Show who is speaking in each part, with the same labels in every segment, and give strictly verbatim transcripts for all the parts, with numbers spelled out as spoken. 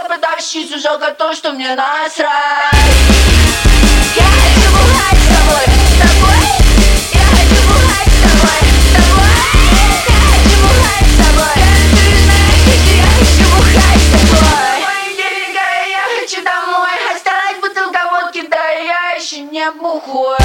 Speaker 1: продавщицу, жалко то, что мне насрать. Я хочу бухать с тобой, с тобой. Я хочу бухать с тобой, с тобой. Я хочу бухать с тобой. Ты знаешь, что я хочу бухать с тобой. Мои деньги, я хочу домой. Осталась бутылка водки, да я еще не бухой.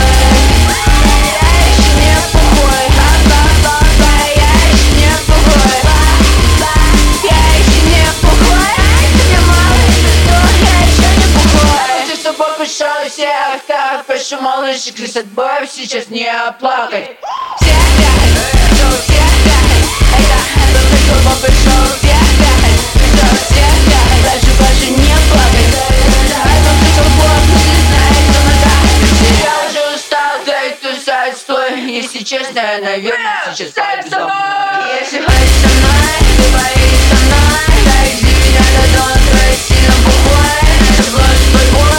Speaker 1: Пришел всех, так прошу, малышек, красотбоев сейчас не плакать. Всех пять, пришел всех пять. Это, это пришел, бо пришел всех пять. Пришел всех пять, дальше больше не плакать. Это пришел Бог, но ты знаешь, что надо. Я уже устал, да и тусать, стой. Если честно, я, наверное, сейчас пойду домой. Если хочешь со мной, ты поедешь со мной. Да иди меня до дома, твой сильно бухой. Это сложно с тобой.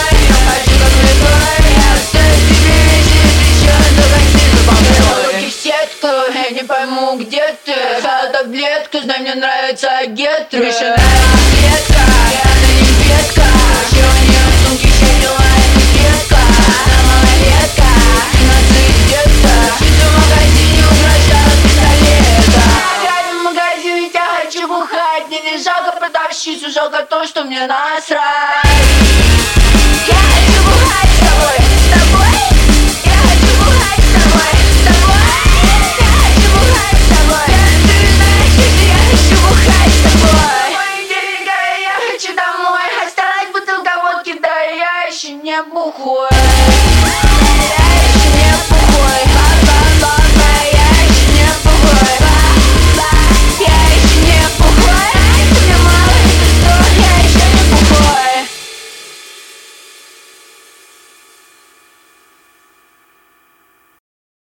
Speaker 1: Я не пойму, где ты? Взяла таблетку, знай, мне нравится гетры. Миша нравится клетка, я на небеска. Еще у нее в сумке все дела, это детка. Она малолетка, нацик детка. Чуть в магазине угрожала пистолета. Я в магазине, я хочу бухать. Мне не жалко продавщицу, жалко то, что мне насрать. Я хочу бухать с тобой, с тобой. Я хочу бухать с тобой, с тобой. Не бухой.